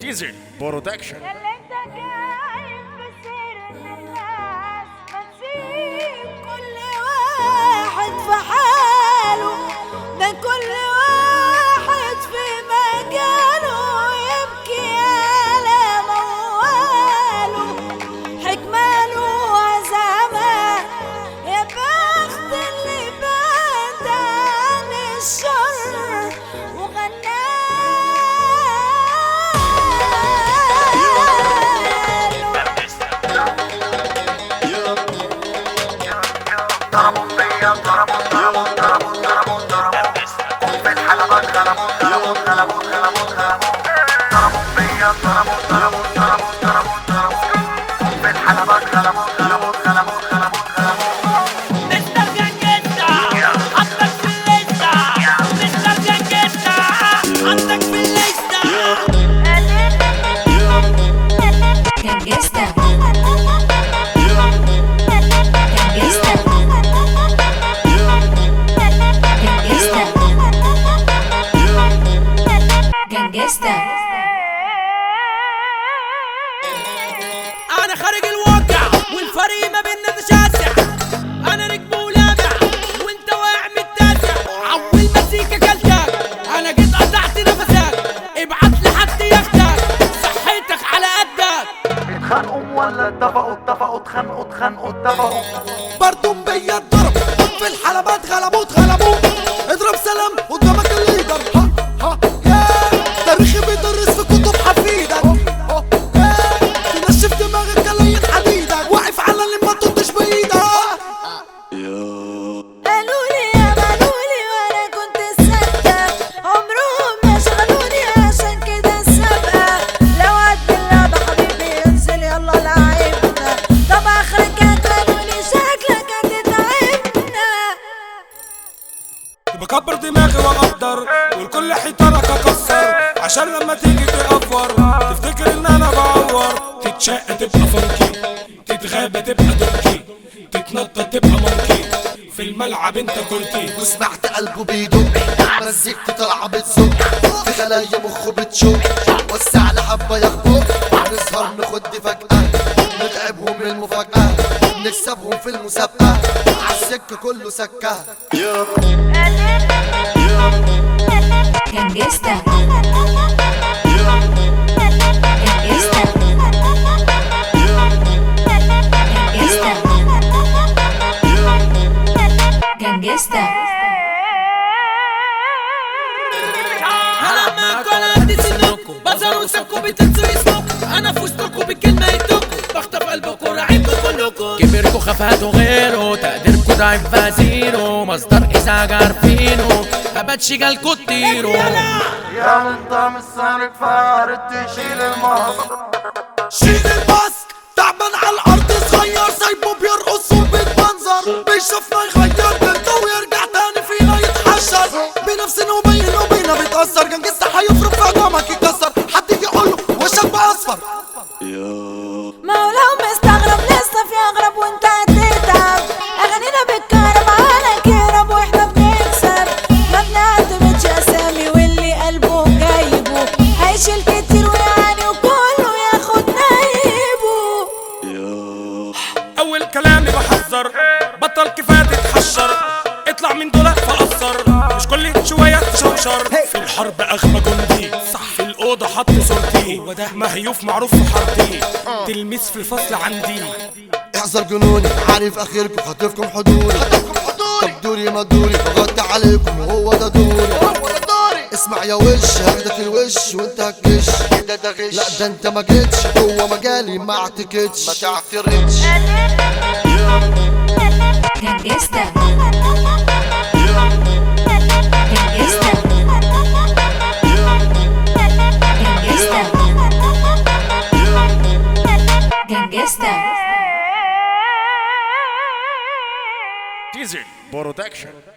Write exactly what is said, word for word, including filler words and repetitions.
تيزر برودكشن. اللي انت جايب بسيرة الناس ما تسيب كل واحد في حاله، ده كل واحد في مجاله يبكي على مواله، حكماله وعزمه يا بخت اللي بات عن الشر وغناه. ضربوا بيا ضربوا ضربوا ضربوا ضربوا ضربوا في الحلبات غلبوا غلبوا غلبوا غلبوا غلبوا ضربوا بيا ضربوا ضربوا ضربوا ضربوا ضربوا في الحلبات غلبوا غلبوا غلبوا غلبوا غلبوا مستر جنجتا حطك في الليستة، مستر جنجتا حطك في الليستة. جنجستا جنجستا انا خارج الواقع والفريق ما بيننا ده شاسع، انا نجم ولامع وانت واقع متاسع، عول مزيكا كلتك انا جيت قطعت نفسك، ابعت لي حد ياخدك صحتك على قدك. اتخانقوا ولا اتفقوا اتفقوا اتخانقوا اتخانقوا اتفقوا برضو بيا الضرب في الحلبات غلبوا اتغلبوا، اضرب سلام قدامك الليدر ها ها يا تاريخي بيدرس في كتب حفيدك، تنشف دماغك كلاين حديدك، واقف على اللي ما تطش بايدك. قالولي يا مالولي وانا كنت السادة، عمرهم ما شغلوني عشان كده السابقة، لو قد اللعبة حبيبي انزل يلا لعبنا، طب اخرك هتقولي شكلك هتتعبنا. بكبر دماغي واقدر والكل حيطانك اكسر، عشان لما تيجي تقفر تفتكر ان انا بعور، تتشق تبقى فانكي، تتغابى تبقى دونكي، تتنطط تبقى مونكي، في الملعب انت كنتي. وسمعت قلبه بيدق مزيكتي طالعه بتزق في خلايا مخه بتشق، وسع لحبه يخبط نسهر نخد فجأة، نتعبهم من المفاجأة نكسبهم في المسابقة، عالسكة كله سكة. جنجستا جنجستا انا معاكوا على قد سنكم بظهر وسابكوا بتنسوا اسمكم، انا في وسطكوا بكلمة يدكم بخطف قلبكوا راعيكوا كلكم، كبركوا خفاتوا غيره تقديركوا ضعيف فازيرو، مصدر ازعاج عارفينه هباتش جالكوا تطيروا. يا انت مش سالك فارد تشيل المصر، شيل الماسك تعبان على الارض صغير سايبه بيرقص وبيتمنظر، بيشوفنا يغير بنته ويرجع تاني فينا يتحشر، بنفسنا وبين وبينا بيتأثر، جنجستا هيفرق في عظامك يكسر، حد يجي يقوله وشك بقى اصفر. ما هو لو مستغرب لسه في اغرب وانت هتتعب، اغانينا بالكهرب على كهرب واحنا بنكسب، ما بنعتمدش اسامي واللي قلبه جايبه هيشيل كتير ويعني وكله ياخد نايبه. اول كلامي بحذر بطل كفايه تتحشر، اطلع من دولة فقصر مش كل شويه تشوشر، في الحرب اغمى جندي صح في الاوضه حط صورتي، وده مهيوف معروف في حارتي تلميذ في الفصل عندي. احذر جنوني عارف اخركم خاطفكم حضوري، طب دوري ما دوري بغطي عليكم وهو ده دوري، اسمع يا وش هاخدك الوش وانت هتكش كده ده غش، لا ده انت ما جيتش جوه مجالي ما اعتكتش ما تعترضش. جنجستا جنجستا تيزر برودكشن.